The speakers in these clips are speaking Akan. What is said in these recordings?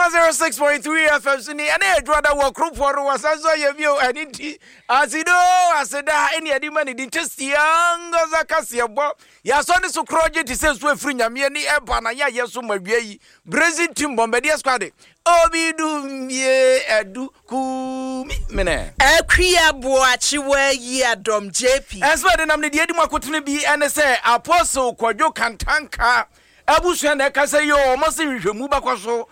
106.3 FM Sini and I draw the work group for was as I view and it Asido Aseda any adimani did just young Zakasia Bob Yason so project is says to free Yamiani Empana Yasuma Brazil Tim Bombardier Squad Obi do ye edu ku mene Akria boachi we ye adom JP as well the name the edima kotune bi and say apostle Kwajo Kantanka Abusuan na kasa yo omosi hwehwemu bakwaso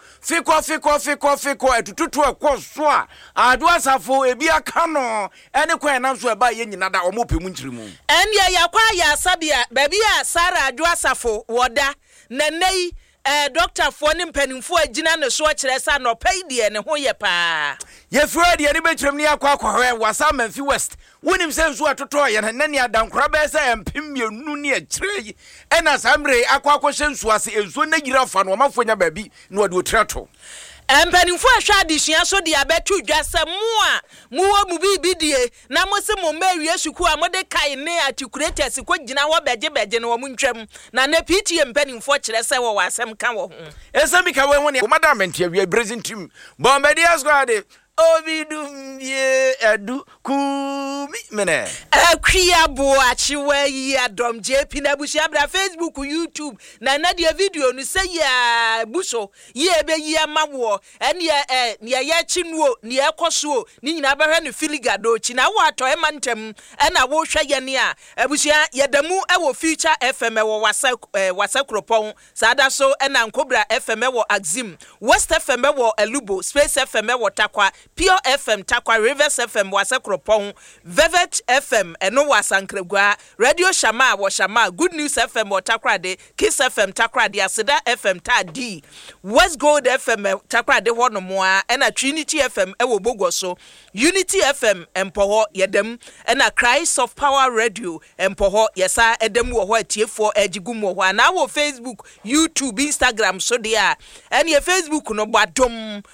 fiko etututu ekwoso a adu asafo ebi aka no ene kwan na so eba ye nyina da omopemu ntirimu ene yakwa ya sabia baby a Sara adu asafo woda nanei doctor for ni mpanimfo agina ne so kire sa no pay de ne ho ye pa ye fura de ne betrem ni akwa wasa Manfi West wonim se nso atoto ye na ne adankora be se empemienu ne akire ena samre akwa hyensu ase enso na gira fa no mafonya baabi no de otrato mpanimfo ahwa adisua so de abetu dwase muwa mu bibidie na mo se mo mawie suku a mo de kai ne articulators ko gina wo beje no mo ntwam na na PTA mpanimfo kire se wo wasem ka wo ho esemi ka wo ne madam ntia Brazil team Bombardier Squad Obi do ye edu ku mene Akria boachi we ye adom JP na bushia bra Facebook YouTube na de video no say ya buso ye be ye mawo ene ye chinuo ne ekoso ni nyina ba hwe no filigado chi na wo ato e mantem na wo hwe ye ne a abushia yedamu e wo Future FM e wo wasa kropon sada so na Nkobra FM e wo Axim West FM e wo Elubo Space FM e wo Takwa Pure FM Takwa Rivers FM wasa kropon Velvet FM eno wasankragwa Radio Shama wo Shama Good News FM wo Takrade Kiss FM Takrade Aseda FM Tadi West Gold FM Takrade hono moa ena Trinity FM ewo Bogoso Unity FM empoho yedem ena Christ of Power Radio empoho yesa edem wo ho atiefo agigum wo ho na wo Facebook YouTube Instagram so dia ene Facebook no badom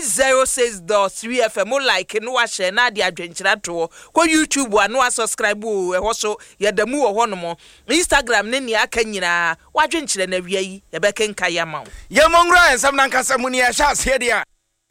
106.3 FM like no wa share na dia adwenkyira to ko YouTube wa no subscribe o ho so yedamu wo ho no mo Instagram ne ne aka nyina wa adwenkyira na wia yi ye bekenka yama ye mongra ensam na nkasa mu ne ya sha se dia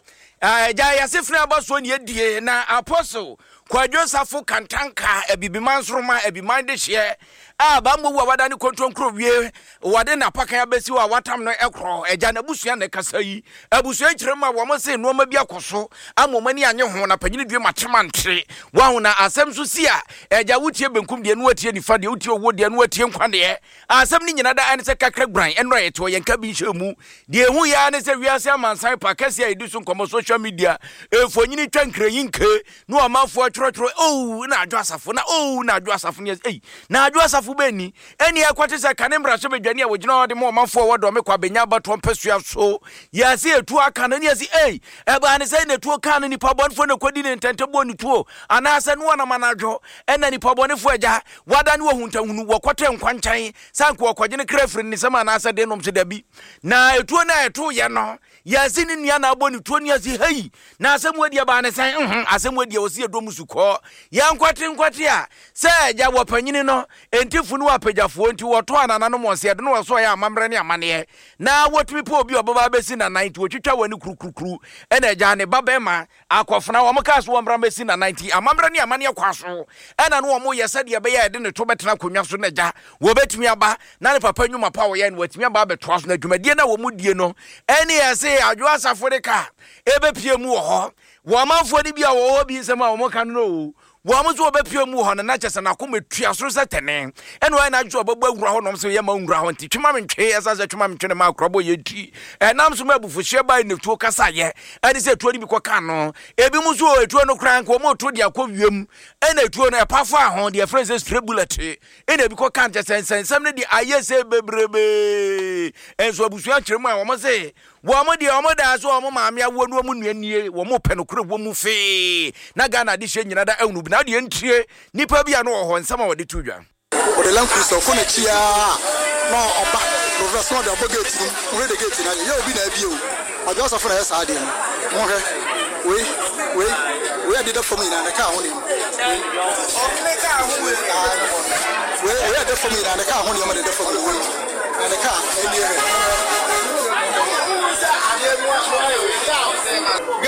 ja ya sefra abaso ne die na apostle Kwajo Safo Kantanka ebibimansroma ebimande hye bambo wa wadani kontronkro wie wade na paka ya besi wa watam no ekro eja na busua na kasa yi abusua kirema wo mo se no ma bi akoso amomani anye ho na panyine due matemantre wa ho na asem so si a eja wutie benkum de no watie nifa de wutie owo de no watie nkwane asem ni nyina da ane se kakra gran eno yeto yenka bi nhemu de hu ya ne se wiase amansan pakase edu so nkomo social media efonyini twankrenyinke no amafo atwotwo na adwo asafo na na adwo asafo ne na adwo asafo beni eni ekwate se kanemra so bedwane a wogina ode mo manfo wodo me kwa benya bato mpesua so ya se etu aka na ne si eba ne se ne tu aka na nipa bonfo ne kwadi ne ntentebo ni tuo ana ase no na manadwo ena nipa bonfo agya wada ne wohuntahunu wokote nkwanchan sanko okogene krefri ni sama na ase de nom se dabi na etu na etu ye no ya si ni nua na aboni tuo ni asi na ase mu ade ba ne san ase mu ade osi edom suko ya nkwate a se agya wopanyini no entifu no apagafo enti woto anana no monse de no wo so ya amamre ne amane na wotumi po obi obaba besi na 90 wotwitwa wani kurukuru ena agya ne babema akofna wo mka so wamra besi na 90 amamre ne amane kwaso ena no wo yesa de be ya de ne to betena konwa so na agya wo betumi aba na ne papa nwuma pa wo ya ne watumi aba betwa so na dwumadie na wo mu die no ene yese adwo asafo de ka ebe pie mu wo ho wo manfo ni bia wo bi nsema wo mka no wo mo so obepie mu ho na kyese na kometua so setene ene wa na dwo obagba ngura ho nom so ye ma ngura ho nti twema mentwe esase twema mentwe ma akrobo ye ti enam so mabufu hye bai ne tuo kasa ye ene se tuo ni bi koka no ebi mu so etuo no kran ko mo to dia kwiem ene tuo no epafo ahon dia francis tribulate ene bi koka ntesensensem ne di ayese bebrebe enso abusu akiremu a wo mo se wo mo dia wo mo da so wo mo maame awo no mu nuanie wo mo pe no kro wo mu fe na Ghana di hye nyina da enu na de ntie nipa bia no ho nsama wode tudwa o de lankuso ko na chia no oba professor de abogate no de gate na ye obi na bio ajo so funa yesa ade no mo he we ade da fomi na ka ho ni o ne ka ho we ade fomi na ka ho ni ma de da fomi we na ka eni he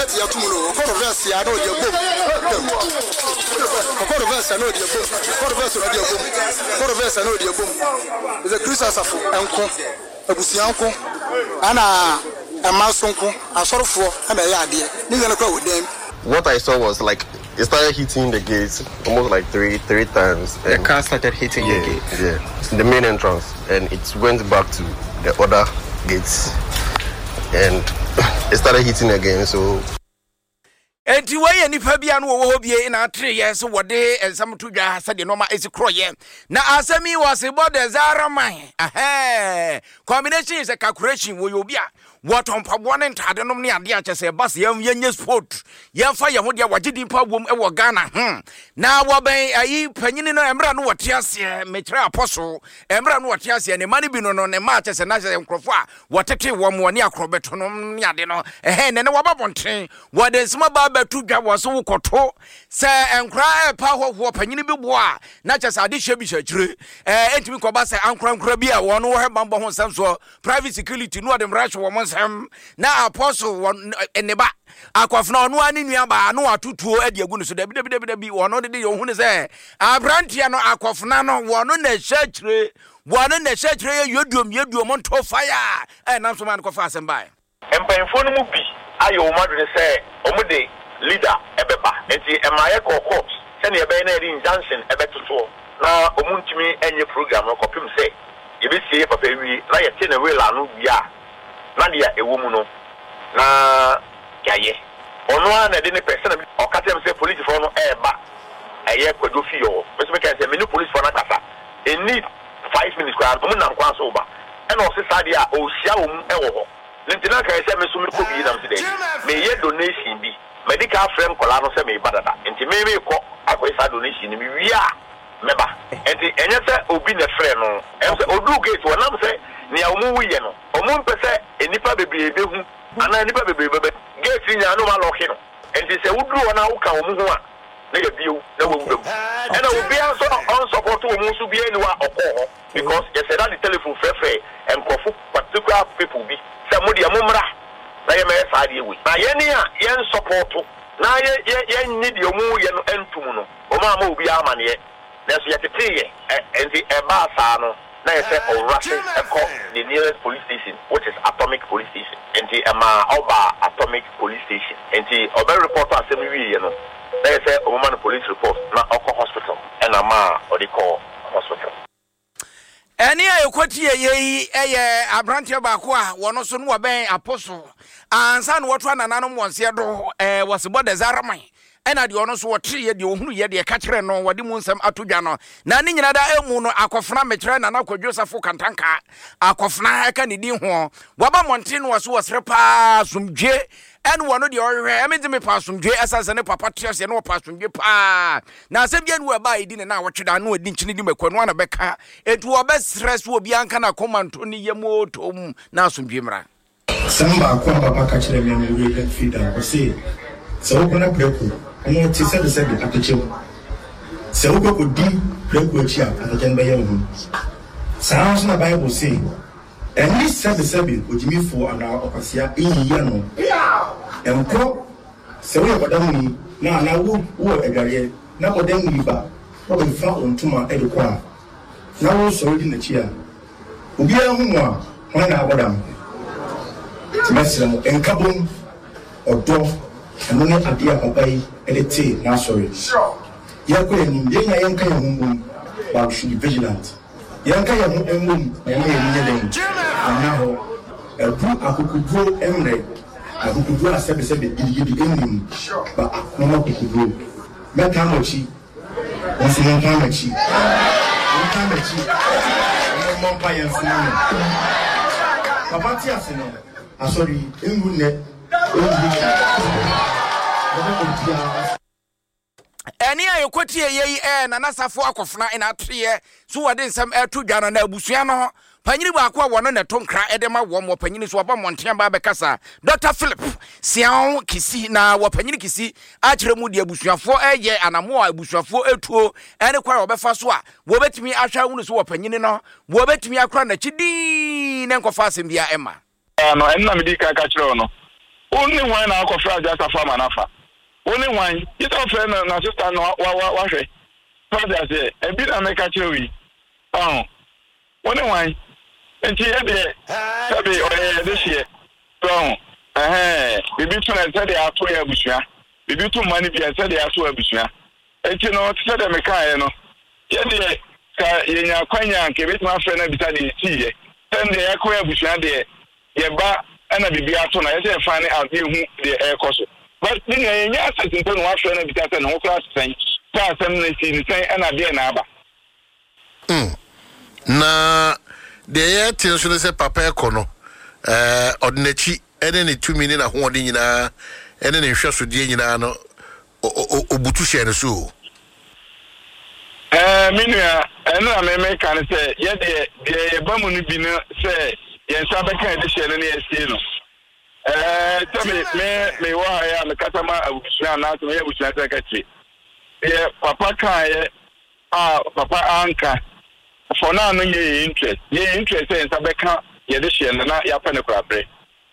get ya tumuno controversy ya no dia bom controversy no dia bom controversy no dia bom controversy no dia bom is a Christian safu enko abusianko ana amasonko asorofo na ya ade ni gana kwa wodem. What I saw was like it started hitting the gates almost like three times. The car started hitting the gate. Yeah, the main entrance, and it went back to the other gates, and it started hitting again. So. Enti waye nipa bia no wo hobie na atre yes wode ensam to dwa sade no ma esi kroye na asemi was about the zaraman combination is a calculation wo yobia what on pabone ntade nom ne ade a chese bas yenye sport yemfa ye ho de wagidi pa wom e wo Ghana na wo ben ayi panyini no emra no wote ase mekire apostle emra no wote ase ne mani bi no ne ma chese na chese nkrofo a wotete wo mo ne akrobeto no ne ade no ne wababonten wo de sma ba betu dwa wo so wokoto se enkra e pa hoho panyini bi bo a na chese ade hye bi hyakire entimi ko ba se ankra bi a wo no wo he bambo ho samso private security no de mracho wo na apostle eneba akwafna onu ani nuaba no atutuo ade agu so da bi wono de ye hu ne se abrantia no akwafna no wono na hyakire ye yodum onto fire na so man ko fa asem bai empanfo no mu bi ayo madu ne se omude leader ebeba enti emaye court se ne ebe na injunction ebetoto na omuntimi enye program no kopim se yebesie papa wi na ye te na we la no bia na dia ewomu no na yaye ono na de ne person o katem say police for no eba eye kwado fi yo me so say me no police for na kasa e need 5 minutes kwa mo nam kwa so ba e na o se sade a o hia wo mu e wo ho lentina ka say me so me ko bi nam se dey me ye donation bi medical frame kola no say me badada enti me ko akoisa donation ni wi a meba enti enye say obi ne frɛ no em say odu gate wo nam say ni awu wuye no omu mpese enipa bebrebe hu ana enipa bebrebe gate nya no ma lock no enti se wudu ona wo ka omu hu a na ya biu na wo wudum ena obi anso on support omu so bi eni wa okọ because you said that the telephone frɛ enkofu particular people bi se mo de amumra na ye me saade ewi na ye ni a ye support na ye nyi de omu ye no entum no o ma obi amane na so ye tete ye enti eba sa no na say rushing the nearest police station, which is Atomic Police Station. And the Oba Atomic Police Station. And the Oba reporter assembly, you know. They say a woman police report, not Oko Hospital, and or they call hospital. Any equity ye Abrantia Bakwa, one also no obey apostle, and son what one anonymous was here was about the Zaramai. Ena de ono so wotre ye de ohunu ye de kachire no wode mu nsam atodwa no na ne nyina da emu no akofna metre na Joseph Kantanka akofna aka ne din ho waba monte no so wosre pa sumdwe en wono de ohwe emedi me pa sumdwe esase ne papa tiase ne pa sumdwe pa na asem bia no ba idi ne na wotweda no adi nchini di makwanu na beka etu obe stress obi anka na komanto ne yemotom na sumdwe mra samba kwa papa kachire me no we feeder o say so okona preku no ti said atachem se wo ko di preku achi atachem be yawo sounds na Bible say and this said ojimi fo ana okasia eyiya no enko se wo yobodam ni na wo adware na bodam ni ba wo be fa ontuma edekwa na wo so di na chi a obi ahu a ho na abodam timesira enkabom odo and only at the Abai and now sorry. Yanka Yanka Mum, but we should be vigilant. Yanka Mum, and now a group I could grow Emre, I could grow a 7 in but no more could grow. Metamachi, once in Tamachi, no more by and Papatia, I sorry, in net. Eni ayokwati ye na nasafo akofna ina atrie so wode nsam atodwa na abusua no panyini ba akwa wono na tonkra edema wo mo panyini so oba monten ba bekasa Dr. Philip Sian Kisi na wo panyini Kisi akire mu de abusuafo eye anamo abusuafo etuo ene kwa obefa so a wo betimi ahwa hunu so wo panyini no wo betimi akra na chidi ne nkofa asem bia ema no enna medika ka kire no only one na akofra just afa manafa only one you don't friend na sister no wa hwe father say e bi na make achewi only one enti e be sabi o this year so bibi tun na say dey ato ya busua bibi tun mani bi say dey ato abusua enti no say dey make an no ye dey ka yenya kwanya nke bit ma friend na bi ta dey tie sen dey akoya abusua dey ye ba ana bibi ato na ye say find out dey hu dey ekoso but ni yenya asset nto no wa friend na bi ta say no class sen ta sem na si ni sen ana dey na aba na de ye tin so say papa ekono ordinary ene ne 2 minutes na ho odi nyina ene ne hweso die nyina no obutu hye ne so minua ene na me kan say ye de ba mu no bi no say ye nsa be kan de hye ne ne esie no me wa ya me katama abusua na to ye abusua ta kachi ye papa kan ye papa anka for now no ye interest say nsa be kan ye de hye ne na ya pa ne krabre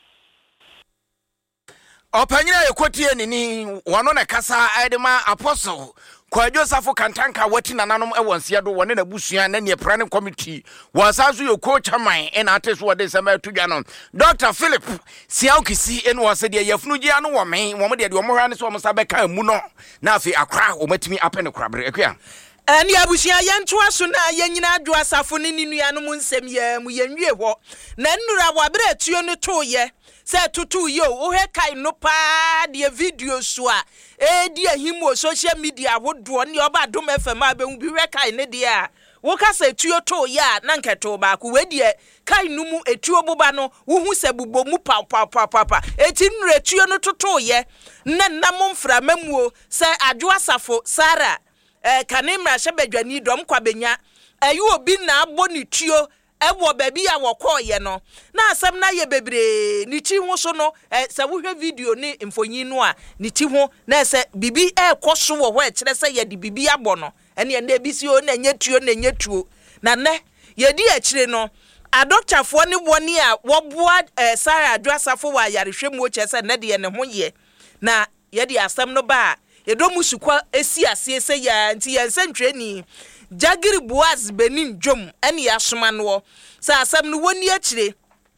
Opanyina yekotie nini wano na kasa edema apostle kwa Joseph Kantanka wati na nanom ewonsia do wone na busua na ne planning committee wasanso yo coach chairman ena ateso wode sema tudwa no Dr. Philip Siaukisi eno wase de yafunu gia no wo men wo de omohwa ne so wo sabeka mu no na afi akra wo matimi apene krabre akua ani abusia yentoa so na yenyina adwo asafo ne ninuanom nsem ya mu yenwie ho na nnura wabere atuo no toye se tutu yo o he kai no pa de video so a di ahimo social media wodo ne oba dom fm abehu bi we kai ne de a wo ka se tuo to ya na nketo ba ku we de kai no mu etuo boba no wo hu se bubo mu pa eti nnura tuo no toto ye na namom fra mamuo se adwo asafo Sara kanimra shebedwani dom kwabenya ayu obi na abo ni tuo ewo baby a wokoye no na asem na ye bebre ni ti ho so no se wo hwe video ni mfonyin no a ni ti ho na se bibi ekoso wo ho kire se ye di bibi abo no ene na ebisi o na nyetuo na ne ye di akire no adoctafo ne boni a wo boa Sara adwasafo wa yarehwemu o chese ne de ne ho ye na ye di asem no ba edomu sukwa esi ase se ya nti ye nsentweni Jagiri Boaz Benin Jom eni asoma no sa asam no woni akire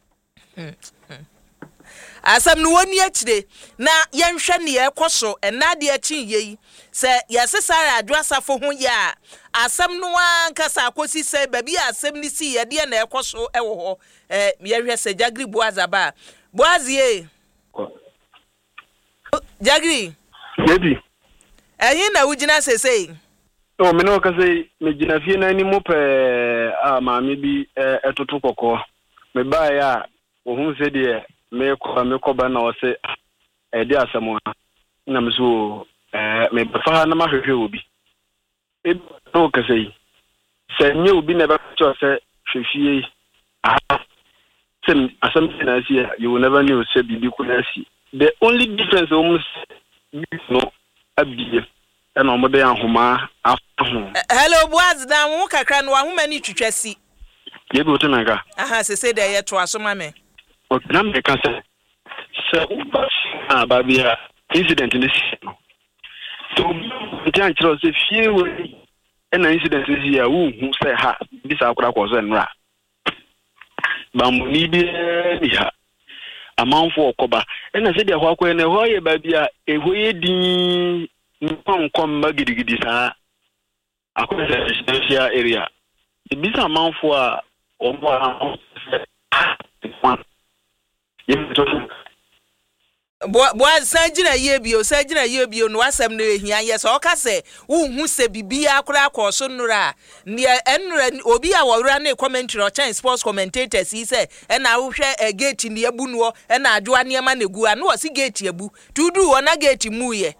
asam no woni akire na yenhwe ne ekoso enade achi yei se yesesara adwasafo ho ya asam no anka sa akosi se babi asam ni si ye de na ekoso ewo ho yehwe se Jagiri Boaz aba Boaz ye Jagiri Yedi na ujina sesei o me no ka say me gina fie na ni mo pe maame bi etoto kokko me ba ya o hu se de me ko ba na o se de asamo na me so me ba fa na ma hwehwe obi e no ka say se nye obi na ba cho se hwehwie sem asam na si you will never know say bibi ku na si the only difference almost no abie and omode ahoma afu hello Boaz na wo kakra no ahoma ni twitwasi ye bi otenanga aha se de ye to asoma me o na me kan se babia incident ni no to ntia chiro se fie wo na incident is ya wo hu se ha bi sa akura ko so nra bamuni bi ni ha amanfo okoba na se de ho akwa na ho ye babia eho ye din nkom magidigidi sa akwa residential area ibisa manfo a omo Boaz sajina ye bio no asem no ehia ye so ka se wo hu se bibia akora akoso nura ne enura obi a wora na commentary o chan sports commentators yi se na wo hwe gate ne abu no na adwoa ne ma na gu a no o si gate abu tudu wona gate mu ye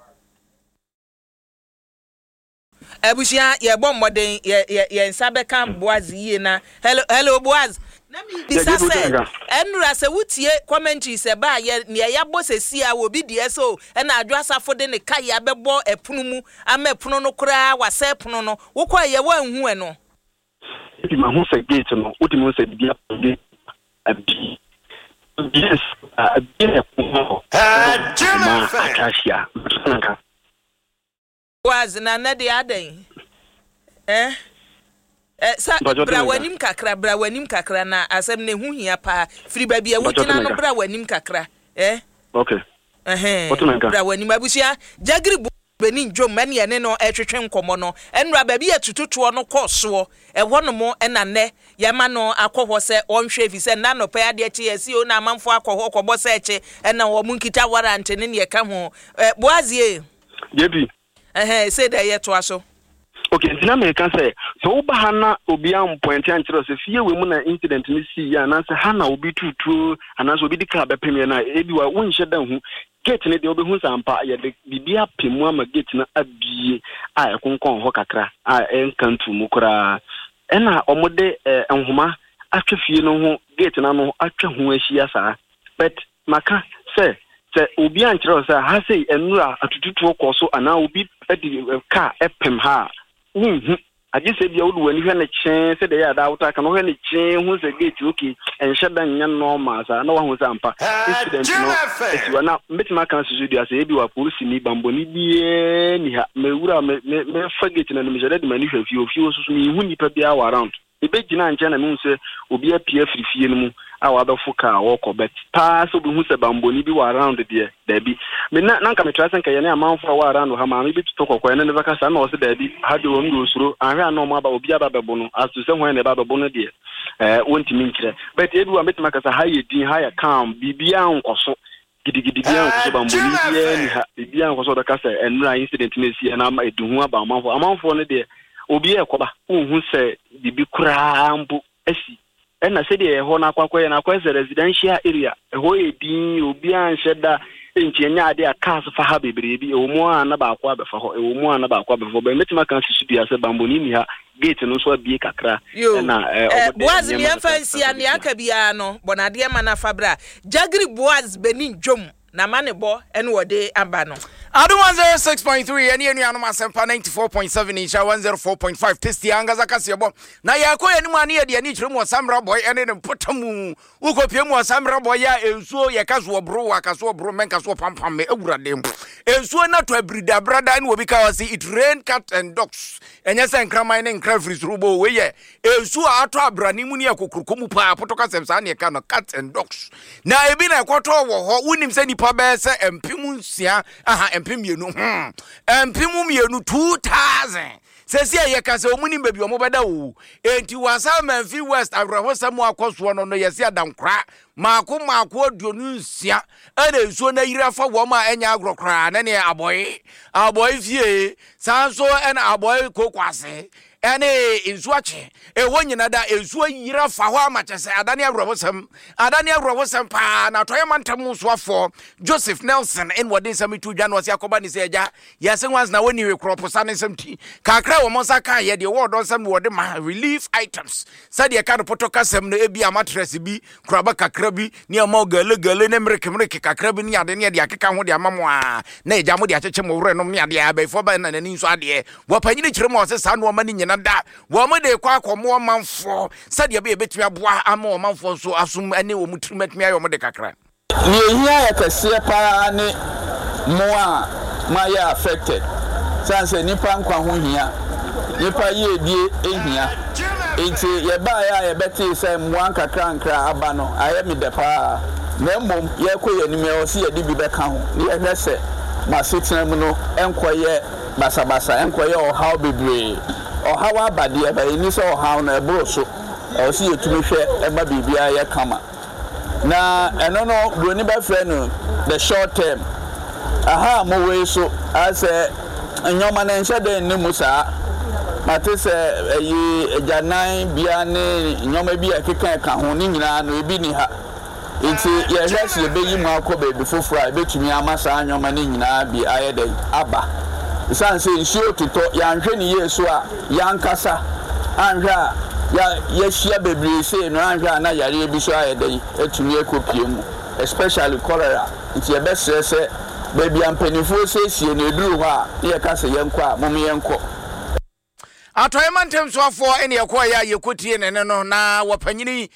Abushia ye bommoden ye nsabeka Boaz yi na hello Boaz na mi bisa se enura se wutie commentary se ba ye ne ya bosesi a obi die so na adwasafo de ne kai abebo epunu mu ama epunu no kura wase epunu no wokọ ye wanhu e no ti ma hu se gate no odi mo se bia abi yes abi e ko Atrashia. Was na de aden. Sa brawanim kakra na asem ne hu hia pa firi ba bia wutina no brawanim kakra. Okay. Brawanim abusia jagri Benin Jom many and no etwetwen komo no enra ba bia tututo no koso ho no mo enane yamano akwoho se onhwe fi se na no pa ade tie si o na amanfo akwoho kobo se eche ena wo munkita warrant ne ne ka ho boazie jebi say that ye to aso. Okay, ntina me kan say so ba hana obi am point an kire so fie we mu na incident ni si ya na say hana obi tutu ananso obi dika ba pemie na ebi wa wonhye dan hu gate ne de obi hu sampa ye de bibia pemu ama gate na abie a ekonkon ho kakra a enkantu mu kura ena omode enhoma atwa fie no ho gate na no atwa ho ahia saa but maka say obi an kire so ha say enura atututu koso ana obi edi ka epem ha aje se bia wodu wani hwe ne chen se de ya da wuta kan hwe ne chen hu se gate okay enhye dan nya normal sa na wa hu sampa incident no esi wana metima kan su studio ase ebi wa police ni bambo ni bie ni ha me wura me fa gate na me jere de mani hwe fie so mi hu nipa bia wa around ebe gina nche na me se obi apia frifie no mu a wa be fuka wo ko bet pa so bi hu se bambo ni bi wa around de da bi me na ka me trust nka ye na amanfo wa around ha ma me bi to kokko ne baka sa na o se da bi ha de wo mi osuro ahwe na o ma ba obi aba bebo no aso se hwan na ba bebo no de wonti mi nkire but ebi wa metima ka sa ha ye din ha ya calm bibia nkoso gidigidi bia nkoso bambo ni ye ni ha bibia nkoso da ka sa enra incident na si na ma eduhu aba amanfo ne de obi ekoba unhu se bibi kura mbu asi ena se de ho na akwakoye na akwa residential area ho edin obi anheda enchenya ade akas fa ha bebrebi omu a na ba akwa befa ho omu a na ba akwa befo be metima kan sisu bia se bambo ni ha gate no so abie kakra na boaz mi fancy an aka bia no bonade ma na fabra jagri boaz benin Jom na manebo en wode aba no Adu 106.3 eni enu anu asempa 94.7 insha 104.5 testi anga zakasiebo na yako eni mu ane ye ni chiremu Samra boy ene ne potamu ukopie mu Samra boy ya ensuo ye kaso bro wakaso bro menka so pampam me ewurade ensuo na to abrida brada ene obi ka wasi it rain cat and dogs enye se nkraman ne nkra free rubo we ye ensuo ato abrani mu ne akokurkomu pa potoka semsa ne ka no cat and dogs na ebi na ekoto wo ho unim se nipa be se empimu nsia aha empimienu empimu mienu 2000 sesi ye kase omuni bebi omobeda wo enti wasa manfi west awrahosam akoso no yesi adankra maako oduonu nsia ene nsuo na yira fa wo ma enya agrokra na ne aboy fie sanso ena aboy kokwase ene nsuache ewo nyina da ensuo yira fa ho amachese adane awrahosam pa na toye mantam so afọ Joseph Nelson en wodin samitu dwa no se akoba ni se eja yase once na woni we crop sane samti kakra wo monsa ka ye de wo don sam wode ma relief items sade ka no potoka sam no ebi amatress bi kuraba kakra bi ni ama gale ne mreke kakra bi ni ade ne de akeka ho de amamo a na eja mo de acheche mo wure no me ade abefo ba na nani nso ade wo panyine kire mo se sa no ma ni nyina da wo mo de kwa akomo manfo sade be betumi aboa ama o manfo so asum ane wo mutrimatumi ayo mo de kakra ni ehia ya kase pa ne mo a ma ya affected sanse nipa nkwa ho hia nipa ye die ehia enti ye ba ya beti se mo ankakra nkra aba no aye mi de pa na mom ye koye ni me o se ye di bi beka ho ni ye hwese ma setena mu no enkoye basabasa enkoye o how bebre o how abade e ba ni so o how na ebro so o se ye tumi hwe e ba bibia ye kama na eno no broni ba frɛ no the short term aha mo we so ase nyoma na nhyɛ den ne musa mate se yi ejanan bia ne nyoma bi akeka ka ho ne nyina no ebi ni ha enti ye hwɛ se be yi mu akɔ be foforo a betumi amasa nyoma ne nyina bi ayɛ den aba isanse nsuo totɔ yanhwɛ ne yesu a yankasa anhwɛ a ya shia bebre say no anhwa na yare bi so ayede etumi ekopie mu especially cholera nti ye besere se baby ampanifo sesie na eduru ho a ye ka se yenko a mom yenko atoyema ntem so afo ene yakwa ya yekotie ne no na wapanyini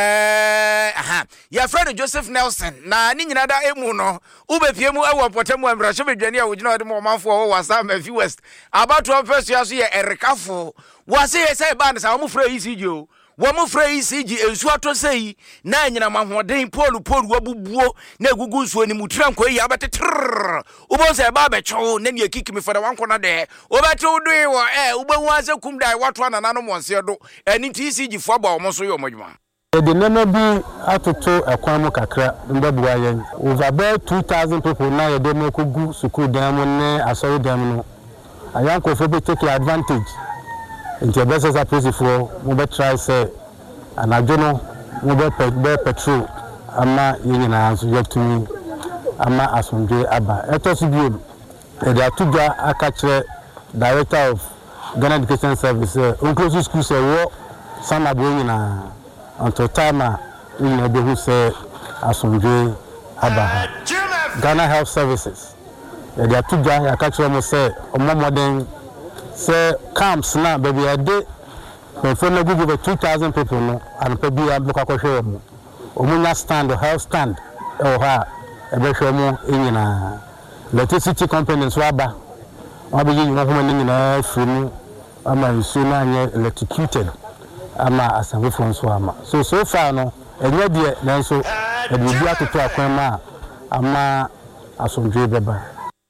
ya friend Joseph Nelson na ni nyina da emu no ubepie mu awu potemu amrahye bedwane a wogina ode mo manfo wo wasa Mafi West about one person yaso ye erikafo wase ye say band sa wo frɛ ECG o wo mo frɛ ECG ensu ato sei na nyina mahoden polu wabubuo na egugu nsuo ni mutira nko yi abetetrr ubo se ba becho na ne kiki me fada wanko na de obeto udui wo ubehu ase kum dai wato anana mo nse do eni ECG fo ba wo so yo modwuma the name be atoto ekwan kakra mbabuwa yen over about 2000 people na ye dem ko school dem ne asori dem no ayanko fo be take advantage into business approach for mo be try say anajono mo be petrol ama yina anso yetumi ama asomdwe aba etosu bio they are tuga akachre director of Ghana Education Service inclusive school say wo sama bo yina until time in the who say asomdwe aba Ghana Health Services they are tuga akachre mo say omomodен say camps na baby a day for na go 2000 people no and pe bia look akwohwe mo omunya stand health stand o ha e be hwe mo enyina electricity companies so aba obi yi no homa nyina funu ama nsu na anye electrocuted ama asanfo so ama so far no enye de nanso e bi atoto akwan ma ama asomdwe beba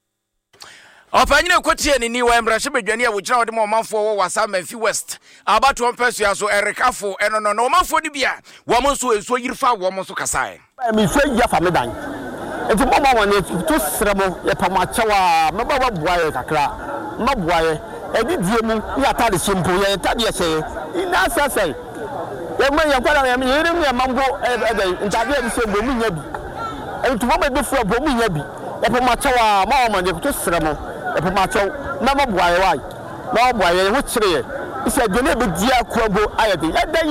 Opanyine kotie ni wa emrahye bedwane a wogina wode mo manfo wo wasa Mafi West about one person yaso erikafo eno no no manfo di bia wo mo so enso yirfa wo mo so kasae mi fe ya fa medan enti mo mo ne to sremo ye pa ma chewa me ba boaye kakra ma boaye edi die mu ya tade simpo ye tade ye sey ina sasai ye ma ye kwala ye yiri mu ye mango ntade ye se bo mu nya bi enti mo be fu bo mu nya bi ye pa ma chewa ma mo ne to sremo epamacho na mabuaye wai na mabuaye ho kire ise de na be dia kwago ayede yadan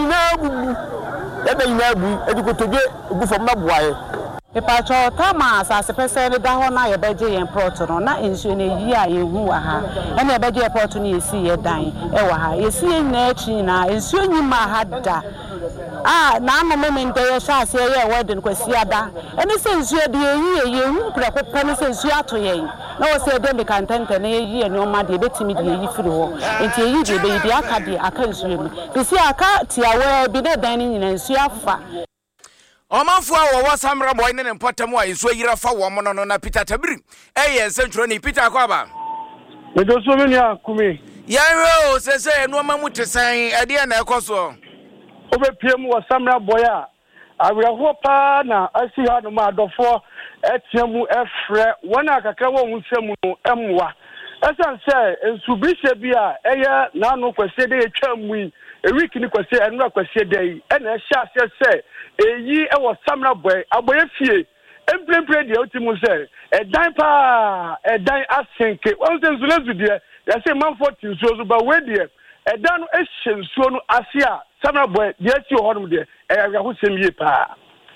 ina bu edikotoge gufo mabuaye epacho tama asase pese ne da ho na ye beje yen port no na ensu ne yi a ye hu wa ha ene ye beje port no ye si ye dan e wa ha ye si na echi na ensu nyima ha da na no moment ye sha se ye wedding kwasi ada ene se ensu de ye hu preko pene se ensu ato ye na wo se de me kantente na ye yi ne o ma de betimi de yi firi ho enti ye yi de be yi aka de aka ensu mi bisi aka tiawe bi de dan ni nyina ensu afa Omanfo a wo samra boy ne potamu a enso yira fa wo mo no na Peter Tabiri eye centro ni Peter Akwaba Medo so meni akumi Yanro sese enu mamu tesan ade na ekoso Obepiem wo samra boy a awreho pa na asi ha no ma adofo etiamu efre wona akaka wo hunsemu no emwa esan se ensubishe bia eye na no kwese de etwamu a week ni kwese enu akwese dai ena ehya se eyi e wo samra boy aboye fie emprempre de otimu se edan pa edan asenke won se nsulezu de ya se manfo tinsuo so ba we de edan no ehye nsuo no ase a samra boy de ati honum de ya ho semie pa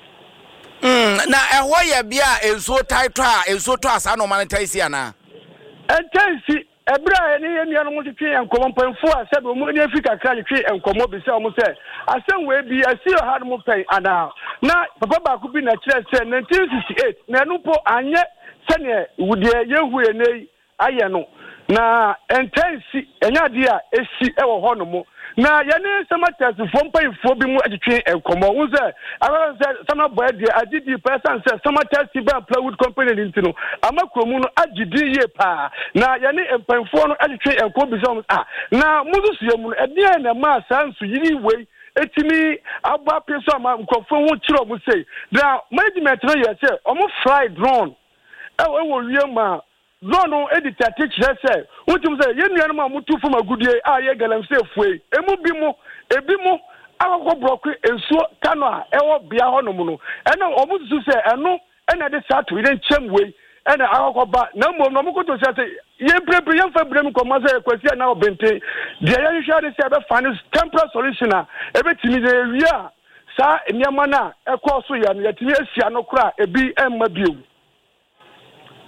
na ehwo ye bia ensuo title a ensuo to asa no monetize ana entensi ebra ene ye nua no mo twe enkomo mpanfo a se do mo ne afika kra twe enkomo bi se o mo se asem we bi asi o ha no mo pen ana na papa ba ku bi na kire se 1968 na no po anye se ne wudie yehu ene aye no na entensi enya de a esi e wo ho no mo na yene samatas fo mpanfo bi mu atwe enkomo wo se ara se sama boy de agidi person se samatas ba plywood company ntino amakromu no agidi ye pa na yene mpanfo no atwe enkomo bi so na muzusu ye mu ede na ma sansu yiri wei etimi aba peso ama nkofo ho kiro mu sei na management no ye se omo fly drone wo wie ma drone editor teach say wotum say ye nuanu ma mutu fo magudie a ye galamse fue emu bi mo ebi mo akoko block ensuo kano a ewo bia ho no mu no ena omusu say eno ena de sato ire nchem wei ena akoko ba na mo no mukoto say ye prepare ye fa brem ko ma say kwasi na obente de ye hwa de say be find temporary solution a ebetimi de wi a sa niam na ekoso ya no yetimi asia no kra ebi emma biu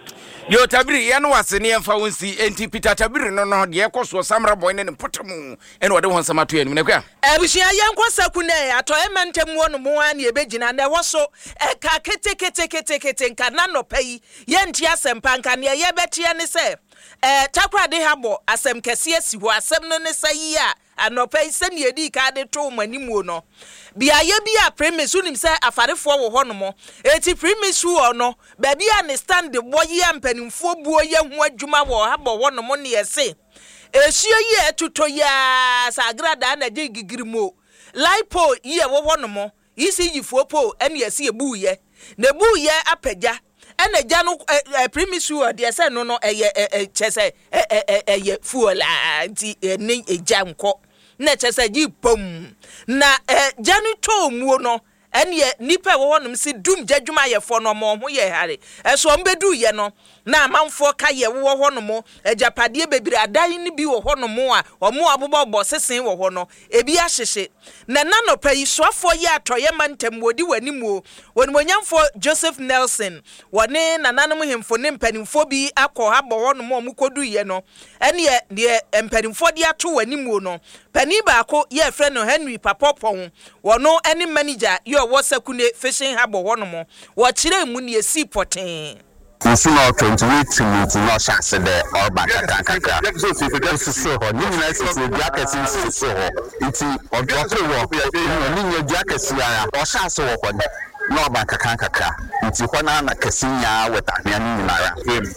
Yo tabiri ya no wase ne emfa wonsi enti Peter tabiri no de ekoso samra boy ne potamu ene wode won samato ya ne kwa abushia yenkosaku ne atoye mentem wo no mo an ye begina na woso ka kete nka na no pai ye nti asempa nka ne ye betie ne se takrade habo asem kese asi ho asem no ne sayi a anopai se ne edi ka de to manimu no bia ye bia premise unim se afarefo wo ho no mo eti premise wo no ba bia understand the boy ya mpanimfo buo ye ho adwuma wo habo wo no mo ne yese esio ye etuto ya sagrada na de gigirimo lipo ye wo ho no mo isi yifo po ene yese ebu ye na bu ye apagya ene gya no premise wo de se no chese eye fuola ti ni egya nko na chese gi pom na janito muo no ene nipa wo honom si dum jadwuma ye fo no mo ho ye hare eso mbedu ye no na amanfo ka ye wo honom ajapade bebiri adan ni bi wo honom a omo abobbo sesen wo ho no ebi ahyehye na nanopa yi soafo ye atoye mantem wodi wanimu wonimonyamfo Joseph Nelson wone nananom hemfo ne mpanimfo bi akọ habo honom omukodu ye no ene de mpanimfo de ato wanimu no pani baako ye frɛ no Henry Papopon wono ene manager ye wo sakune fishing habo honom wo kire mu ne esi poten Nsino 28 minutes no chance de oba kakaka. So ho ni na se jacket so ho. Iti odropo wo. Ni nya jacket ya. O chance wo ho de. No ba kakaka. Iti ho na na kasinya weta hia ni nyara.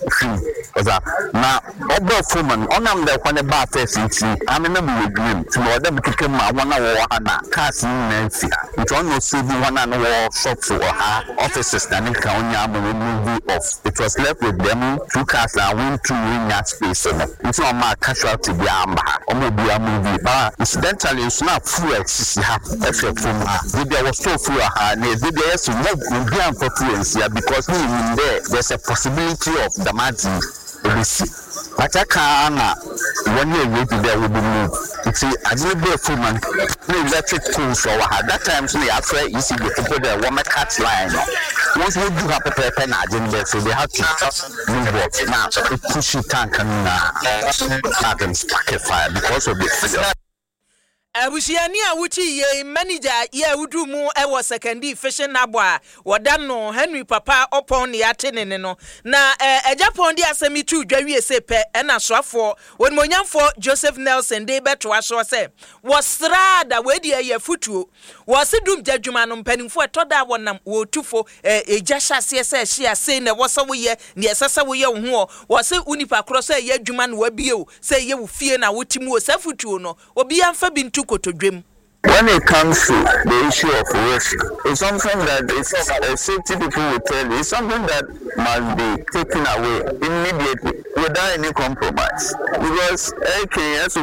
Oza na obo foreman onam de kwane ba first nti amena mu dream. Ti no dem kike ma wona wo ha na cars ni na nti. Nti on no so bi wona no wo shop so ha offices na ni ka onya mo movie off. It was left with them 2 cars that went to win that space. It's not my casualty be amba. Omo be a movie. But incidentally, it's not full exist. There was so full. There is no influence here because there's a possibility of the magic. But I can't. One year later, there will be moved. It's a little bit of man. No electric tools or that time, so they are very easy to put the woman cat line. Once we do have a pen agenda, so they have to move up. Now, it push it tank and spark a fire because of this. Abusiani awuchi ye manager ye wudu mu ewo secondary fishing nabwa wodan no Henry Papa opon ne atene ne no na ejapon di asemi tu dwawie sepe na soafo wonmonyamfo Joseph Nelson de beto aso se wosrada wedi ye futuo wosidum jadwuma no mpanimfo etoda wonam wotufo eja hyase se hia se ne wosawo ye ne esasa wo ye ho wose unipa kro se ye adwuma no wabie se ye wo fie na wotimu o safutuo no obi amfa bintu kotodwem. When it comes to the issue of risk, it's something that safety people will tell you. It's something that must be taken away immediately without any compromise. Because this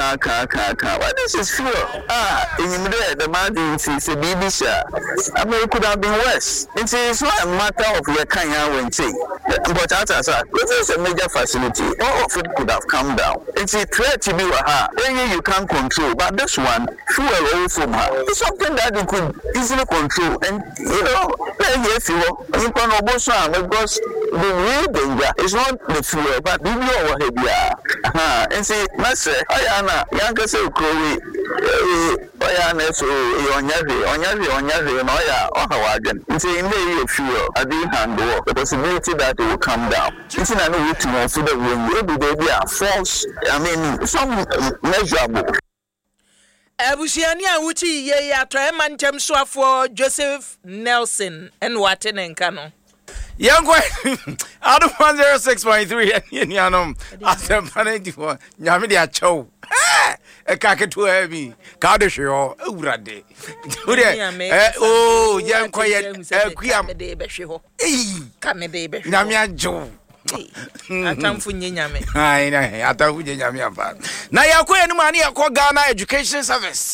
is fear. In the mountain is a baby share. I mean, it could have been worse. It's not a matter of your kind of but this is a major facility. All of it could have come down. It's a threat to be you can't control, but this one, fuel. From her. It's something that you could easily control, and yes, you can almost because the real danger is not the fuel, but the real here. And see, Master, Ayana, Yanka say, Chloe, Ayana, so Onyari, Noya, or Hawagan. And see, in the fuel, I didn't handle the possibility that it will come down. It's in a new routine, so that when baby are false, I mean, some measurable. Abusiani awuchi ye atoye mantem soafo Joseph Nelson en watene nka no Yankwa Adam 106.3 and yanom asem panedi nyame de acho e kaketu abi ka de hwe ewurade oh yankwa ye kuam de be hwe ho ka me de be nyame ajo atamfu nyame ai na atamfu nyame afa na yakoye no mani yakọ Ghana Education Service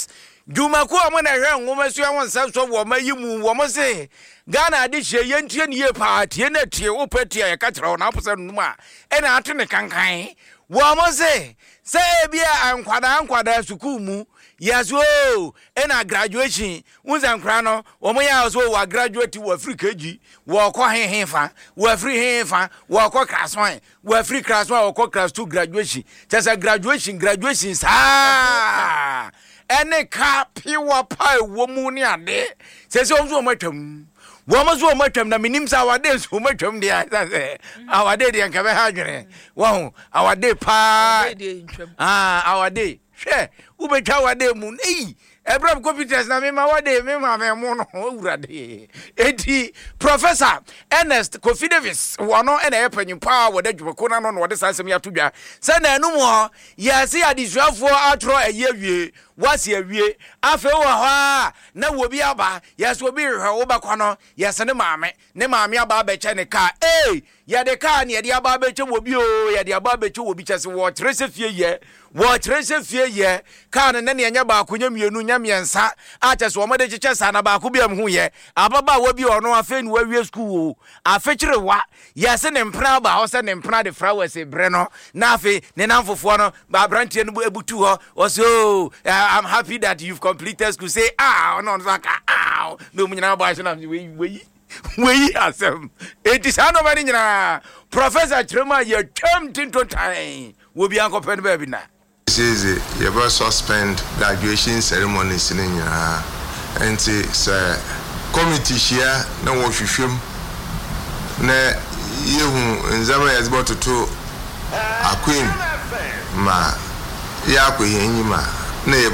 Jumako amana hwe nwoma so awon sanso wo mayimu wo mo se Ghana ade hye yentie ne ye party na tie opati ya ka kire na apose numa e na ate ne kankan wo mo se bia ankwada sukuu mu yes o e na graduation unza nkra no wo mo ya so wa graduate wo Africa ji wo ko hehefa wo free hehefa wo ko class 1 wo free class 1 wo ko class 2 graduation just graduation sa ene ka piwa pa wo mu ni ade se o matwam wo mo so matwam na minim sa awade so matwam dia say awade dia nka be ha dwere wo awade pa awade hwe ubetwa awade mu Abraham computers na me ma wade me ma me mo no urade eti Professor Ernest Kofi Davis wono ena yepanyin pa wode dwumako na no wode sansem ya todwa se na enum ho yesi adisuafo atro ayewie wasi awie afe wo ha na wobi aba yesi obi hwe wo bakwa no yesi ne maame aba beche ne ka ya de ka ne de aba beche wobi o ya de aba beche wobi chese wo trese fie ye ka ne ne nya ba akonya mienu nya miensa a chese wo made cheche sa na ba ko biam hu ye ababa wobi ono afe ni wawie school afe kirewa yesi ne mpra ba ho se ne mpra de flowers bre no na afe ne namfofo no ba brantie no ebutu ho o so I'm happy that you've completed school. Say, no, no, munyana boy, so we asem. It is no many Professor Trema, you termed into time. Will be uncle pen baby now. This is you ever suspend graduation ceremonies in India, and it's committee share no washum. Ne you in Zama is about to a queen ma yaku yenima. You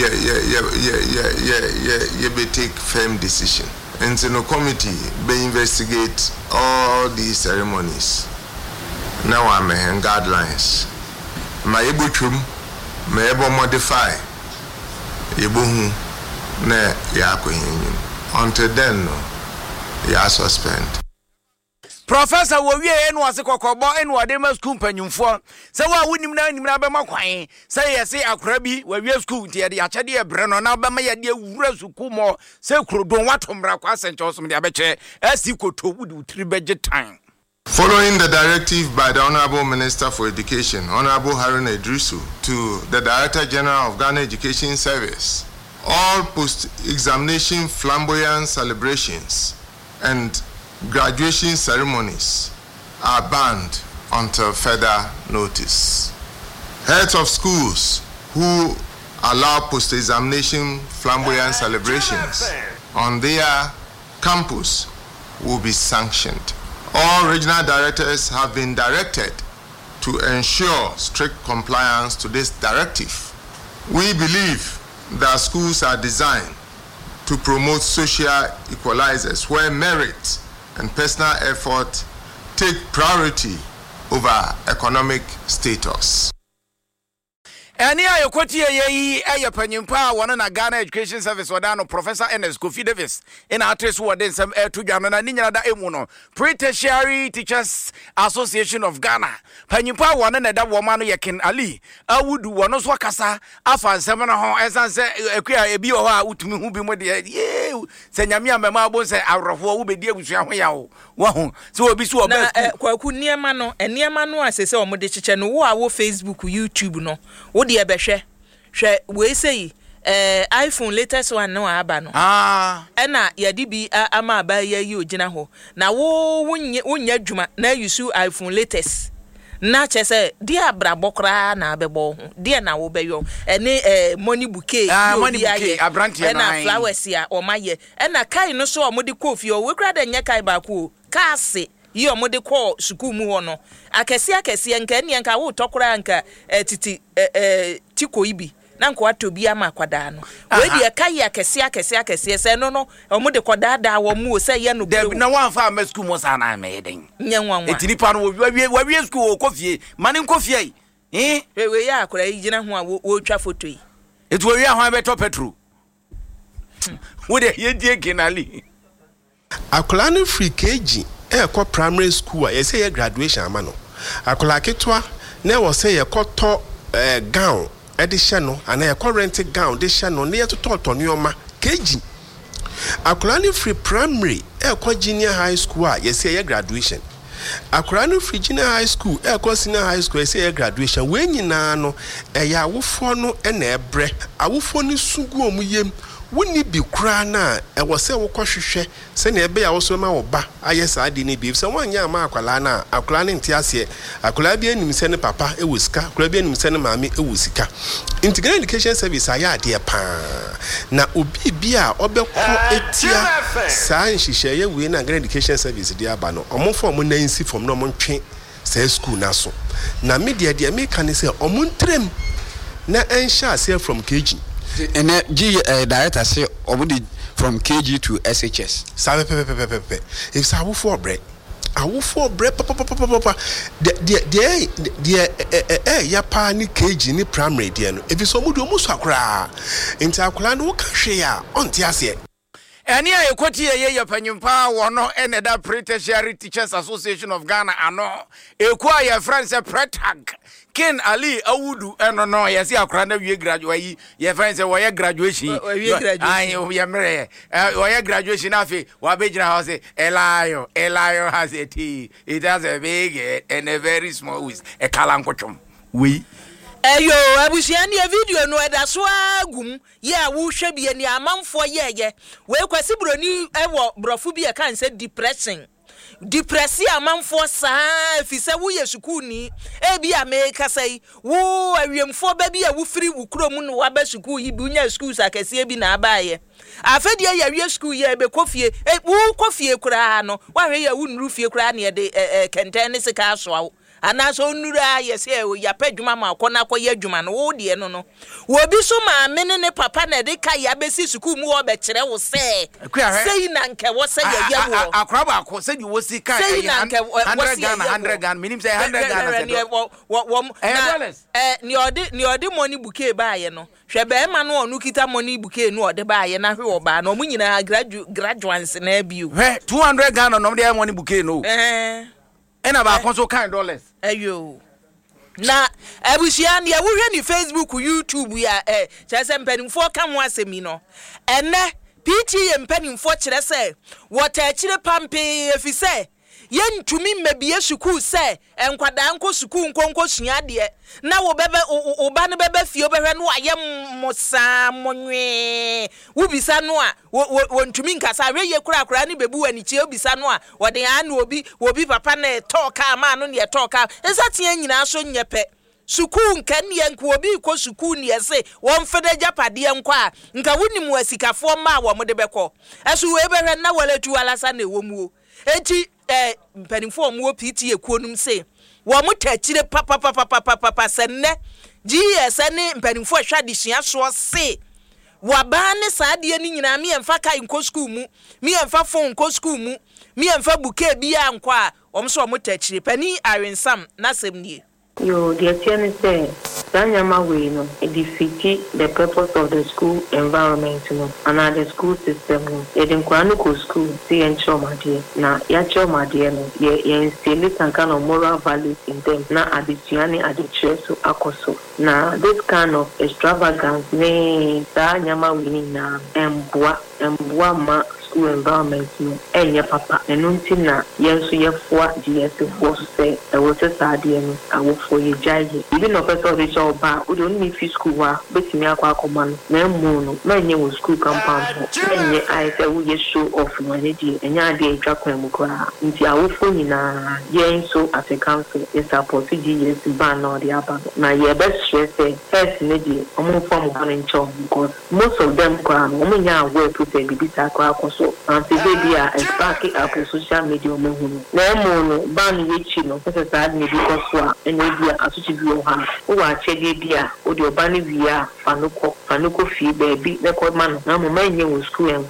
take firm decision. And so no committee be investigate all these ceremonies. Now I'm in guidelines. My able may able modify Ibuhu ne yaku until then no suspend. Professor wo wie enu ase kokobo enu ade ma school panyumfo se wa wunim na be makwan se yesi akora bi wa wie school tie de achede e bre no na be ma ye de wura suku mo se krodon watomra kwa sencho som de abeche asi koto wudi utri beje time. Following the directive by the Honorable Minister for Education, Honorable Haruna Idrisu, to the Director General of Ghana Education Service, all post-examination flamboyant celebrations and graduation ceremonies are banned until further notice. Heads of schools who allow post-examination flamboyant celebrations on their campus will be sanctioned. All regional directors have been directed to ensure strict compliance to this directive. We believe that schools are designed to promote social equalizers where merit and personal effort take priority over economic status. Any ayokoti ye panyimpa wona na Ghana Education Service wadano Professor Ernest Kofi Davis in address wordin some to Ghana na ninya da emu no Pre-Tertiary Teachers Association of Ghana panyimpa wona na da woman no Yekin Ali awudu wono so kasa afa nsem na ho esanse ekua ebi ho a utumi hu bi mo de ye se nyame amema abo se awrofo wo bedi abusua ho ya wo ho so obi so oba kwaku niema no asese o mo de chiche no wo a wo Facebook YouTube no de ebehwe hwe we sei iPhone latest one no aba no na yadi bi ama aba yi ogina ho na wo wonya dwuma na yusu iPhone latest na chese dia brabokra na abebo ho dia na wo beyo ene money bouquet abrantie na flowers ya o maye na kai no so o mo de kofi o we kra da nya kai ba ko kaase yi o mo de ko sukuu mu ho no akese nka ne nka wo tokora nka titi tiko ibi na nko atobi ama kwada no we de kai akese se no o mo de kodada wo mu se ye no de na wan fa ma sukuu mo sa na me den nyanwanwa etiri pa no we sukuu kofie mane kofie we ya akora yi gina ho a wo twa photo yi etu we ya ho abeto petro wo de ye die kenali akola no free kg ekọ primary school a say graduation amano akola ketwa na wo say yekoto gown edition no and a current gown de no near to Totonioma KG Akulani free primary junior high school yes say graduation Akulani free junior high school senior high school yes say graduation when nyina no ya awofo no na ebre awofo ni sugu omuyem woni bi kura na wo se wo kohwehwe se na ebe ya wo so ma wo ba ayesa ade ni bi se wanya ma akwala na akwala ne ntiase akwala bi anim se ne papa ewusika akwala bi anim se ne maami ewusika integrated education service aya ade pa na obi bi a obekọ etia sa nhihye ye we na integrated education service dia aba no omofo mo nansi fom no mo ntwe se school na so na media dia me kan se omontrem na ensha ase from KG and director say obudi from KG to SHS. Sabe pepe. If sabu for break. Awu for break papa. The ya pa ni KG ni primary dia no. If so mudu omuso akra. Nti akra no ka hwe a onti ase. Eni a ekoti ye panyimpa wono eneda Tertiary Teachers Association of Ghana ano ekwa ye friends pretag Ken Ali Awudu no yes akra na wie graduate ye friends we graduation ye mere we graduation afi wa bejina house Elayo has a T. It has a big and a very small with a kalankochom we Eyo abusiani e video no eda so agum ye wo hwe bie ni amanfo ye we kwasi broni ewo brofu bie kan se depressing amanfo saa efise wo ye sukuni e bia me kasai wo awiemfo ba bia wo firi wo krom no wa ba suku yi bi nya schools akese bi na abaye afedi ya wie school ye be kofie wo kofie kura no wa hwe ya wo nuru fie kura na ye de kenten ne sika aso anaso nura yese ya pedwuma ma akona akoye adwuma no wo de no wo bi so ma mene ne papa na de ka ya besi suku mu wo be kire wo se sei na nke wo se ya wo akra ba ko se di wo si ka 100 Ghana minim say 100 Ghana ni ode money bouquet ba ye no hwe be ma no onu kita money bouquet no ode ba ye na hwe wo ba no mu nyina graduates na biu 200 Ghana no de money bouquet no and about $100. Ayo. Na abusian ya wo hwe ni Facebook YouTube ya chese mpanimfo kam wasemi no ene PTA mpanimfo kire se wota kire pampe efise yentumi mabie suku se enkwada nko suku nkonko suade na wo bebe oba ne bebe fie obehwe no aye mosa monwe wo bisa no a wontumi nkasa reye kura ni bebu wani chi obisa no a wode anu obi papa na talk ama no ne talk esatia nyina so nyepe suku nkanie nko obi ko suku ne ese won fede japade nko a nka wonim wasikafo ma wo mode beko esu we behwe na waletu alasa na ewomuo eti mpanimfo mu PTA kuonum se wo mutachire papa senne GSN mpanimfo hwade sua so se waba ne saade ni nyina me emfa kai nko school mu me emfa fon nko school mu me emfa buke bia nko a omso mutachire pani arensam na semnie Yo, the attorney said, Danyama we no, it defeated the purpose of the school environment no, and the school system no. It in Kwanuko school, see and trauma dear. Now, ya trauma dear no, ye instill some kind of moral values in them. Now, at the Gianni at the church so akoso. Now, this kind of extravagance, ne, Danyama we na, embwa ma school environment no, enya papa. Enunti na, yensu yefwa, GS4 say, there was a sadie no, awo for ye jaye even no person dey show ba we don't need free school wa betimi akwa akoma no na mu no na nye wo school compound nye I say we ye show off no nye di enya ade atwa kwan mu kwa nti awofo nyina ye so as a council is support GS ban no dey aba na ye best stress first ne di omo form one in charge because most of them kwa omo nya aware to say bibi ta kwa akoso and say baby a spark up social media omo hu na mu no ban ye chi no say sad ne because wa dia asuchi bi o ha o wa chede bia o de obane wia fanuko fi baby record man na mo manye wo school en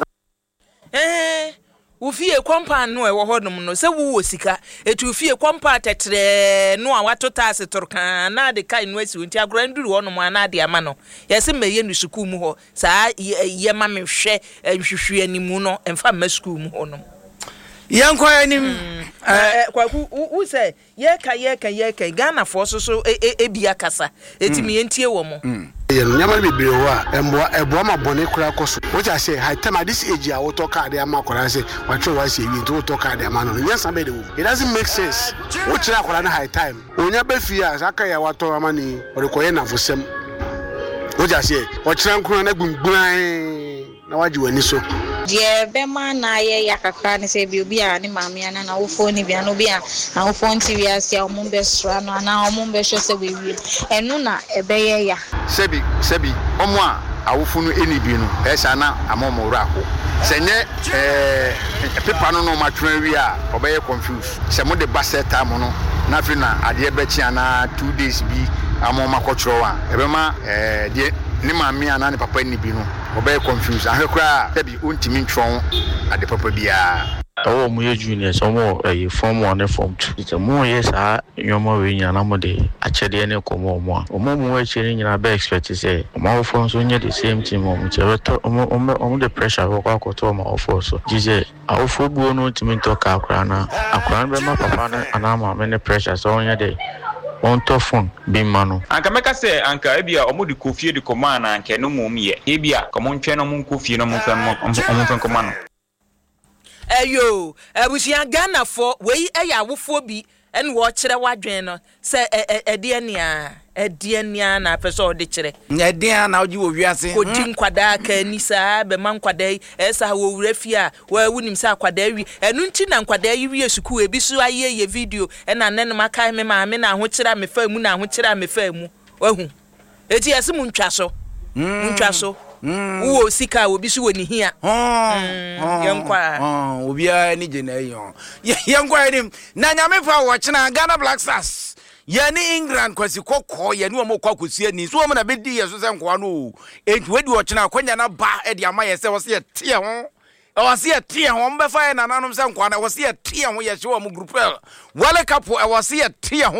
wo fie compound no e wo hodom no se wo sika etu fie compound tetre no a watota ase torkan na de kai no asi wonti agora nduru wo no mo na de ama no yese meye no school mu ho saa ye ma me hwe nhwehwe animu no emfa ma school mu ho no Yanko anim kwaku who say yeka Ghana for so ebia kasa etimi entie wo mo nyama bebre wo a ebo ma bone kura koso what I say high time at this age I will talk at the amakora say what try was say we to talk at the man no yes be it doesn't make sense what try akora na high time onya be fia aka ya wato amani o ko ye na fosem what I say what try nkura na gbungban na waji wani so je be ma na ye yakaka ni se bi obi a ni maami ana na wo phone bi ana obi a na wo phone TV asia o mun be sra no na o mun be hwe se we wi enu na ebe ye ya sebi omo a awofunu eni bi no esa na amomo wura ko senye pepa no no matwen wi a obeye confuse se mo de baseta mo no na fi na ade be chi ana 2 days bi amoma kochro wa ebe ma de ni maami ana ni papa ni bi no obey confused ahekra tabi untimi ntwon ade papa bia awo mu ye juniors omo form 1 and form 2 ite mu ye sa nyomo we nya na mo de achede ne komo omo mu we chere nyina be expect say omo form so nya the same team omo chebeto omo the pressure wo kwa to omo form so jije awo fo buo no ntimi ntoka akra be ma papa na anama me ne pressure so nya de on to phone bi mano anka meka se anka ebia omo di kofie di command anka no mum ye ebia komo ntwe no mum kofie no mum fam command eyo ebusia Ghana for we eya wofo bi en wo kire wadwen no se ediania na peso de kire edian na oji wo wiase ko di nkwada ka ni sa be man kwada esa wo wurafia wa wunim sa kwada wi enu nti na nkwada yi wi esuku ebi so aye ye video na nene maka me ma me na ho kira me fa mu na ho kira me fa mu wahu eti ese mu ntwa so wo sika obi so woni hia yankwa obia ni jenayo yankwa ni na nyame fa wo kina Ghana Black Stars yani England kwasi kokko yani wo mokwa kosia ni so wo na bedi yeso se nkwa no enti wedi wo kina akwanya na ba e di ama yese wo se tie ho was here tea home be fire na nanom se nkwa na was here tea ho ye hwe wo group wale kapo e was here tea ho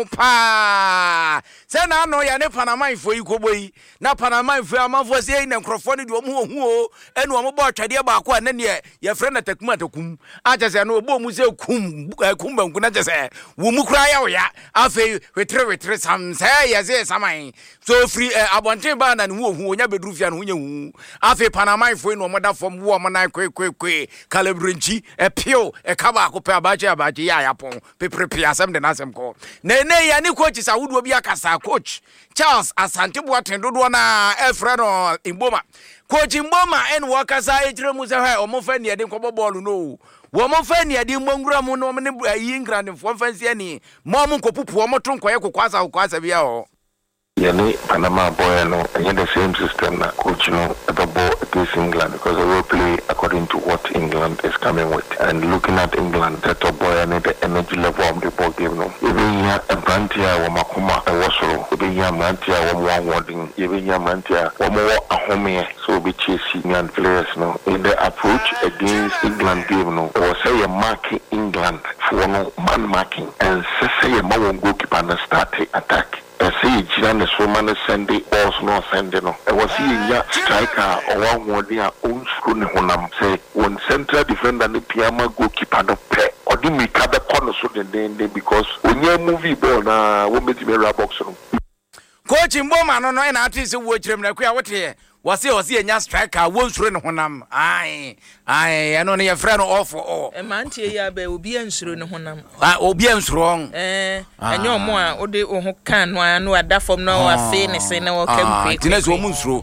pa se na no ya ne Panama ifo ikoboyi na Panama ifo amafo se na nkrofo ne de omu ohu o enu omu bo twade ba ko na ne ye frɛ na takum aje se no obo mu se kum banku na je se wo mu kura ya oya afi wetre sam se ye se saman so free abonten ba na ne hu ohu onya bedru fia no hu hu afi Panama ifo no omo da fom wo omo na kwe kalebrenchi pio kaba akopɛ abache ya yapon peprepe asem de nasem ko ne ya ni coach sa wudu obi akasa coach Charles Asante Boateng dodo na efre no Mboma coach Mboma en wakasa ejire mu se ha omofa ne de nkɔbɔ ball no wo mofa ne de mbongura mu no ne England fo fansi ani mo mo nkopupu o mo to nkoye kokwasa bia ho Yani Panama boy no and the same system na coach no ball against England because they will play according to what England is coming with. And looking at England, that boy and the energy level of the ball game no. Even here a Brantia or Makuma a Wasoro, even here Mantia or one warding, even here Mantia or more a home so be chasing and players no. In the approach against England game no, or say a marking England for no man marking and say a man goalkeeper and start attack. Say Jiran so man Sunday or no Sunday no. I was seeing ya striker or one word ya own school honam say one central defender the Piama goalkeeper no play or do me cover corner so then because when you movie ball na wo meti me box no. Coach Mboma no na artist wo kirem na kwa wote wase enya striker won suro ne honam ai eno ne ye frɛ no all for all e mantie ya ba obi ansuro ne honam obi ansuro enye omo a ode ho kan no anu ada fam no afi ne se ne wo kam tinesi wo munsuro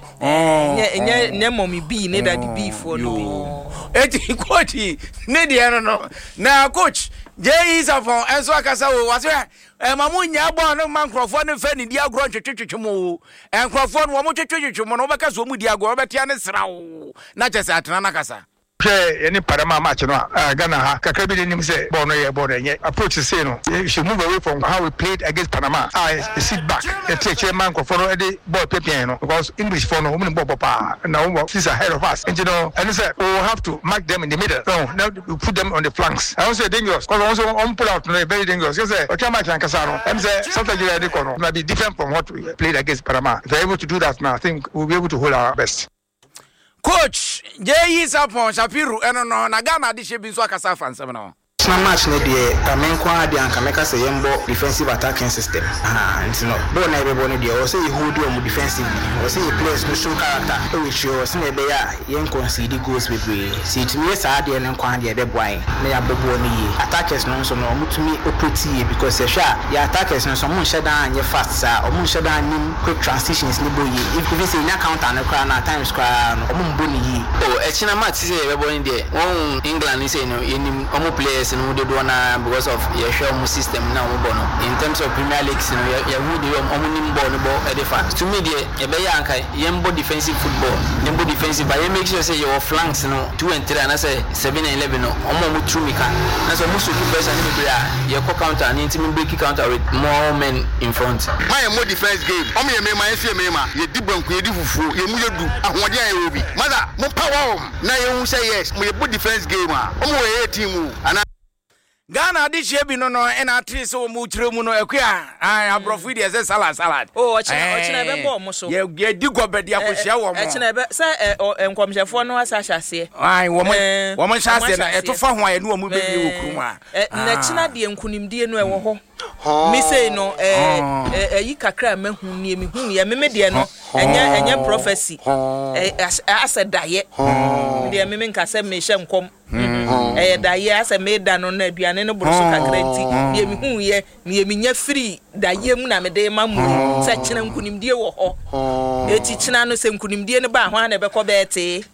enye momi bi ne daddy beef no eti coach ne de no na coach Jay Safon enso akasa wo wase mamu nya bo no mankrofo ne fa ni di agro twetwetwemo enkrofo no mo twetwetwemo no beka so mu di agro betia ne srawo na chese atena na kasa any Panama match no Ghana ha kakra bi nim say ball no ye ball enye approach say no you should move away from how we played against Panama sit back and take chairman for no the ball pepian no because English for no woman ball papa now he's ahead of us and you know and say we will have to mark them in the middle no now we put them on the flanks I also dangerous because also on pull out no very dangerous you say okay match and kasano and say something you ready kono might be different from what we played against Panama if we're able to do that now I think we'll be able to hold our best. Coach Jay Sapon Shapiru eno no na Ghana de shebi so akasa fansem no China match ne de kamen kwa de anka meka say yembo defensive attacking system. It's no. Bo na ebe bo ne de o say hold you defensively. O say players no show character. We show say be ya yen concede goals bebre. See it me say ade ne kwa de be boy. Me ya bobo ni ye. Attackers no so no mutumi operate because say sha ya attackers no so mo sheda anye fast sa. O mo sheda nim quick transitions ni boy. If you say na counter na kra na times kra no o mo mbo ni ye. Oh, China match say be bo ni de. Won England say no yenim o mo players no de do na because of your show system now in terms of Premier League you would omnim ball to me the be yanka yembo defensive football yembo defensive but you make sure say your flanks 2 and 3 and I say 7 and 11 no omo trumika na so musu two person be your counter and team break counter with more men in front my more defense game omo ye me ma ye di banku ye di fufu ye mu yedu ahode an ye obi mother mo power na ye hu say yes mo ye defense game omo we team and Ghana this year be no and at least so mu chire mu no akua abrofo dey say salad oh ochina be bo mo so ye di gobedi akohia wo mo ochina be say enkomhefo no asahase wo mo hase na etofa ho aye no mu be bi okuru ma na china de enkunimdie no ewo ho mi say no yi kakra mahu ne mi hu ye meme de no enya prophecy asadaye de meme nka se me hye nkom daye asa me da no na aduane no boro so kakra nti ye mi hu ye me nya free daye mu na me de mamu se china nkunimdie wo ho eti china no se nkunimdie no ba ho na be ko be te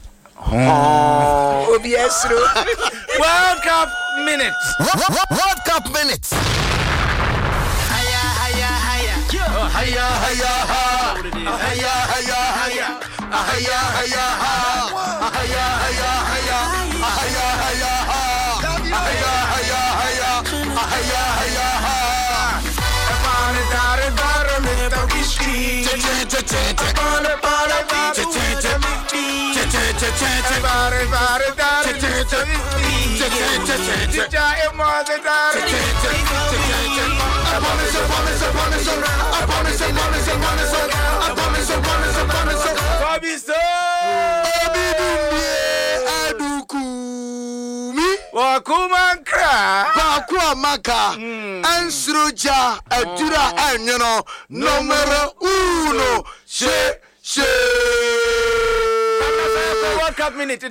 Obiesro World Cup minute. World Cup minute. Haya haya haya. Haya haya ha. Haya haya haya. Haya haya ha. Haya haya haya. Haya haya ha. Haya haya haya. Haya haya ha. Apane dare dare me to kishki. Apane apane Bakwa maka ansroja adura anyono numero 1 she World Cup minute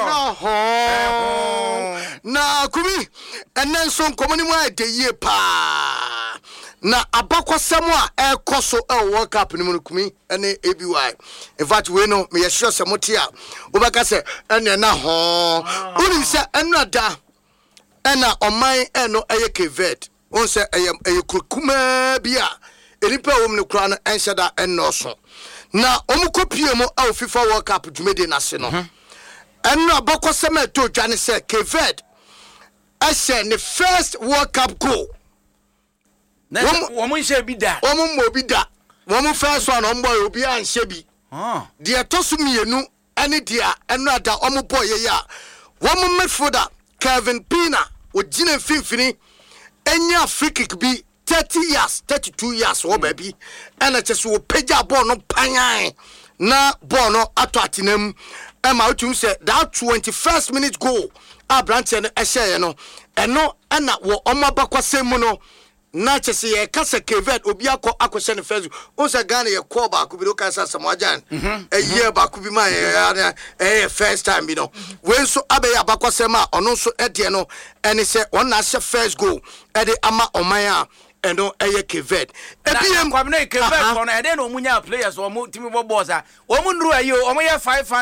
na kumi enen so nkomoni mu ade ye pa na abakwasem a ekoso World Cup ni mu kumi ene ABY in fact we no me sure se motia obaka se ene na ho uni se enada ena oman eno eye kevet on se eye kurkuma bia enipa wom ne kura no enhyeda enoso na omukopie mu a FIFA World Cup dwumede na se no eno abakwasem a to dwane se kevet ase ne first World Cup goal womun she bi da womun mo bi da womun first one on boy obi an she bi de tosu mienu ene dia eno ada omu boy ya womun midfielder Kevin Pina ogina finfini enya free kick bi 30 years 32 years wo baby ena chese wo pagya ball no panyan na ball no ato atenam ema otum se that 21st minute goal abrante no ehye no eno ena wo omabakwa mu no na chese ye kasa kevet obi akose ne first o se Ghana ye call ba ku bi do kasa samoajan year ba ku bi ma first time bi no we so abeya abakwase ma ono so ede no ene se on na se first goal ede ama oman a eno eye kevet ebiem kwam na kevet kono ede no munya players o mu timi bobo sa o mu nru ayo o mu ye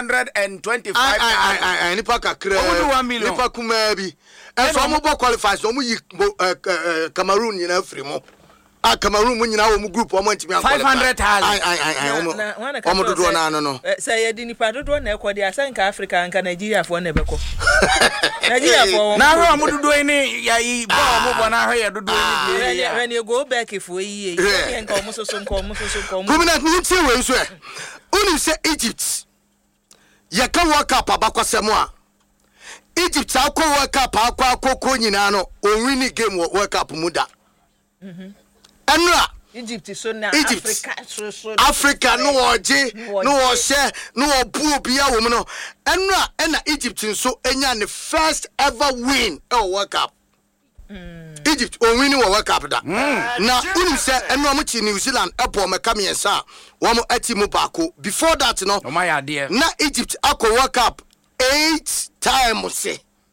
525 nipa kakra o mu 1 million nipa kuma bi so mo bo qualify so mo yi Cameroon nyina free mo Cameroon mo nyina wo mu group o mo ntimi an 500,000 o mo dodo na no say ye di nipa dodo na ekodi asanka Africa anka Nigeria fo na beko Nigeria fo na ho mo dodo ni ya yi bo mo bo na ho ye dodo ni when you go back fo yi nka o mo so Gomina ni tie we so uni se Egypt ye ka World Cup abakwasem a Egypt akwa World Cup akwa nyina no o win game World Cup muda enra Egypt so na Africa no oje no share no obu bia wo no ena Egypt so enya ne first ever win World Cup. Egypt on winning World Cup da. Na unu se eno mo chi New Zealand epo meka miensa wo mo atimu baako. Before that no na Egypt akọ World Cup 8 times.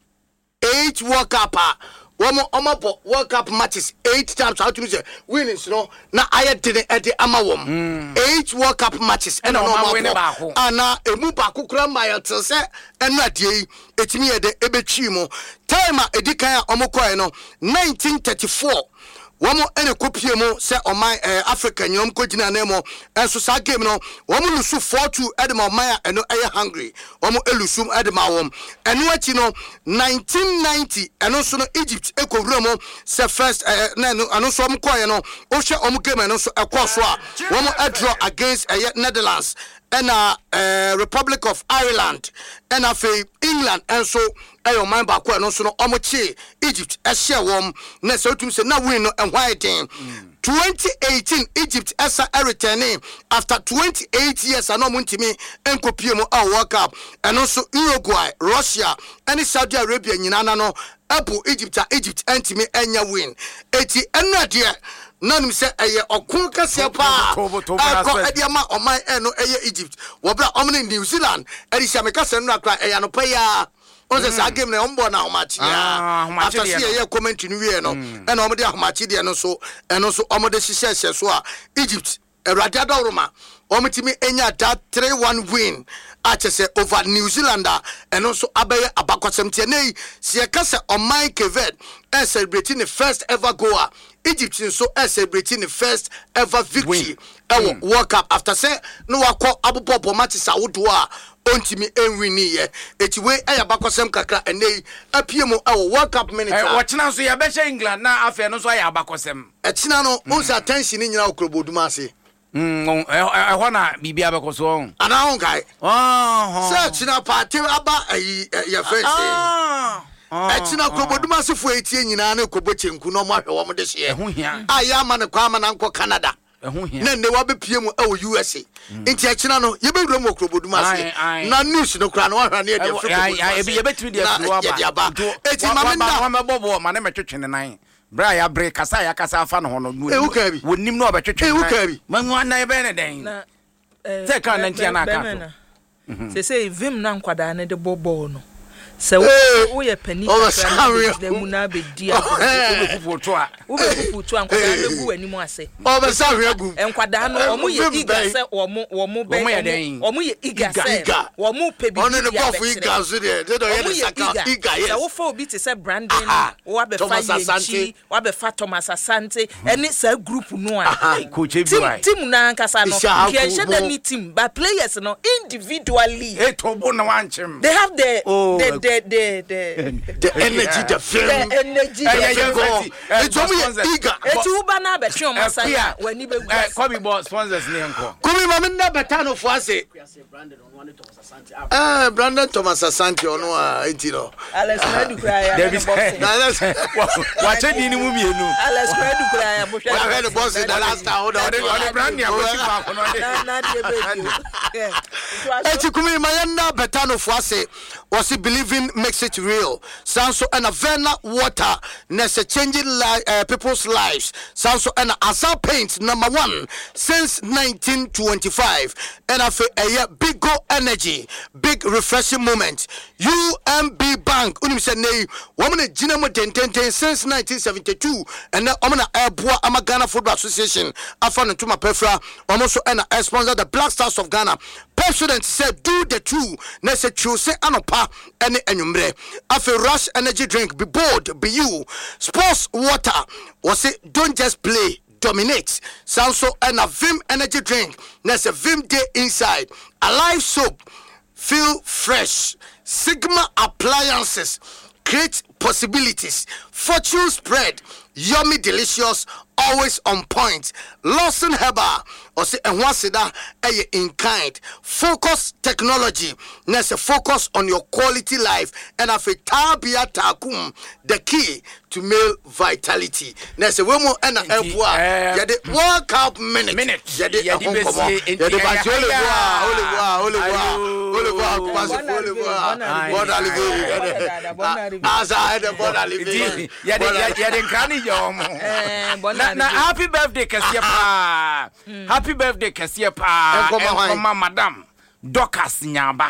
8 World Cup omo World Cup matches 8 times. How to say winnings no na ayedene ede ama wom 8 World Cup matches and no win baako ana emu baako kura mile till say enu adie etimi ede ebetwi mu time edikan omo koe no 1934 womo ene kopie mu se oman Africa nyom ko gina na mo enso sa game no womo lusu 4-2 edema oman eno eye hungry womo elusum edema wom eno achi no 1990 eno so no Egypt ekowura mo se first na eno so omo koye no o hwe omo game eno so ekoso a womo draw against Netherlands and Republic of Ireland and England and so ayo man ba ko no so no omochi Egypt e share wom na so tum say na win no and why then 2018 Egypt esa returning after 28 years and no muntimi enkopie mu World Cup and also Uruguay, Russia and Saudi Arabia nyina no apo Egypt entimi enya win eti enu de nanum se eye okun kase pa ko ediama oman eno eye Egypt wo bra omne New Zealand edi sha meka se no akra eya no pa ya on se sa game na ombo na omachi ya after see eye comment ni wie no ena omde ahomachi de no so eno so omde hihye so a Egypt erade adoroma omitimi enya that 3-1 win achese over New Zealander eno so abaye abakosem tie nei se kase oman Kevet celebrating the first ever goal Egypt so celebrating the first ever victory World Cup after say no wako abupopo matches awodo a ontimi enwini ye etiwe ayabakosem kakra enei apiemu World Cup minute watchina so ya beche England na afi no so ayabakosem etina no onse attention nyina okroboduma ase hona bibia bekoso ana on guy se china party aba ya face etina kroboduma se fo etie nyina na ekobochenku no mo ahwe wo mo de hye aya ma ne kwa ama na nko Canada na ne wa bepie mu USA enti etina no ye bewura mo kroboduma se na news no kra no ahwa na ye de fo ye betumi de afro aba eti ma me na ma bobo ma ne metwetwene nan bra ya break kasa ya kasa afa no hono wonim no obetwetwe manwa na ebe ne den se kan na ntia na aka se vim na nkwada ne de bobo no se wo ye pani na mu na be dia obefufuto a nkwada na gu animu ase obesahwe agu nkwada no omu ye iga se omu be omu ye iga se omu pe bi ono ne bofu iga so de do ye de saka iga yes se wo fo bi te se Brandon wo be fa Yenchi wo be fa Thomas Asante eni se group no a coach bi team na nkasa no ke she the ni team but players no individually etobo na wanchem they have the energy the film it's only eager it's uba na be twen o say wani be Kobe boss sponsors ne nko Kobe ma me na betano fo ase Brandon Thomas Asante ono a entino Alex Credu kra ya Alex wache di ni mu mienu Alex Credu kra ya bo hwe I heard the boss in the last time on brand ya go chipa ko no na de eti kumi ma na betano fo ase was believing makes it real sanso and a vena water nese changing people's lives sanso and asa paint number 1 since 1925 and a big go energy big refreshing moment UMB Bank unim se nei woman gina mo tenten since 1972 and omana airboa Amagana Football Association afan ntuma pefra almost and sponsor the Black Stars of Ghana. President said do the two nese choose anopa any enyumre afi Rush energy drink be bold be you sports water was it don't just play dominate Sanso and a Vim energy drink nese Vim day inside Alive soap feel fresh Sigma appliances create possibilities Fortune spread yummy delicious always on point Lawson Herbal or say and once that in kind focus technology na say focus on your quality life and afi tabia takum the key to male vitality na say we mo na eboa ya de World Cup minute ya de honkomo ya de ba ole na happy birthday Kasia pa happy birthday Kasia pa Enkoma madam Dorcas Nyaba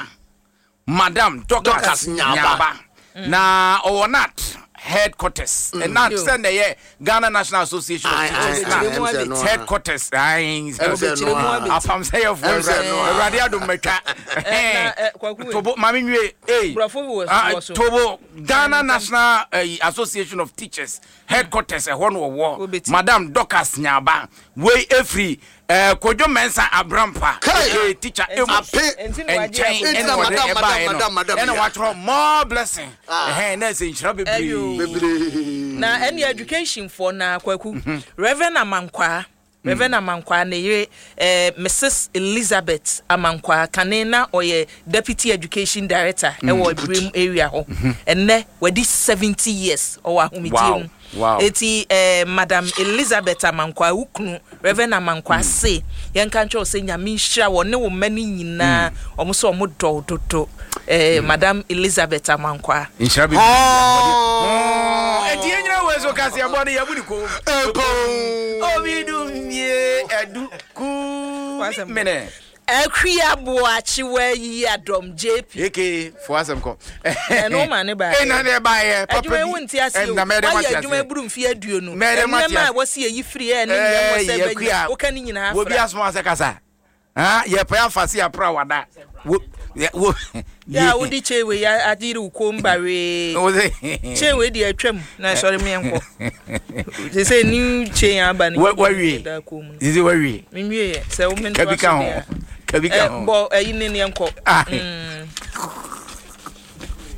na Owonat headquarters and not send the Ghana National Association of Teachers headquarters apam say of radio meka tobo mami nwe tobo Ghana National Association of Teachers headquarters e hono wo Madam Dorcas Nyaba we free Kojo Mensa Abrampa teacher and what more blessing na any education for na kwaku Reverend Amankwa na ye Mrs. Elizabeth Amankwa kanena oye Deputy Education Director e wo Brim area ho enne wadi 70 years o wa humidie eti Madam Elizabeth Amankwa ukunu Reverend Amankwa say yenka ncho say nyame nhira wo ne wo mani nyina omo so omo dododo Madam Elizabeth Amankwa nhira bi eti enyira wezo kasi abode yabudi ko obidu ye edu ku mene Ekwia boachi we yi adom JP eke for asem ko no man ba na ne ba ye papa bi wonti ase o ya adwuma buru mfi aduonu ma wose yi free e ne wo se ba o kan nyina afra wo bi asmo ase kasa ye pa afase apra wada wo ya wodi chewe ya adiri ukombare chewe di atwam na sorry me enko they say new chain abani wawie izi wawie minwie se o men kabika ho bo ayi ne enko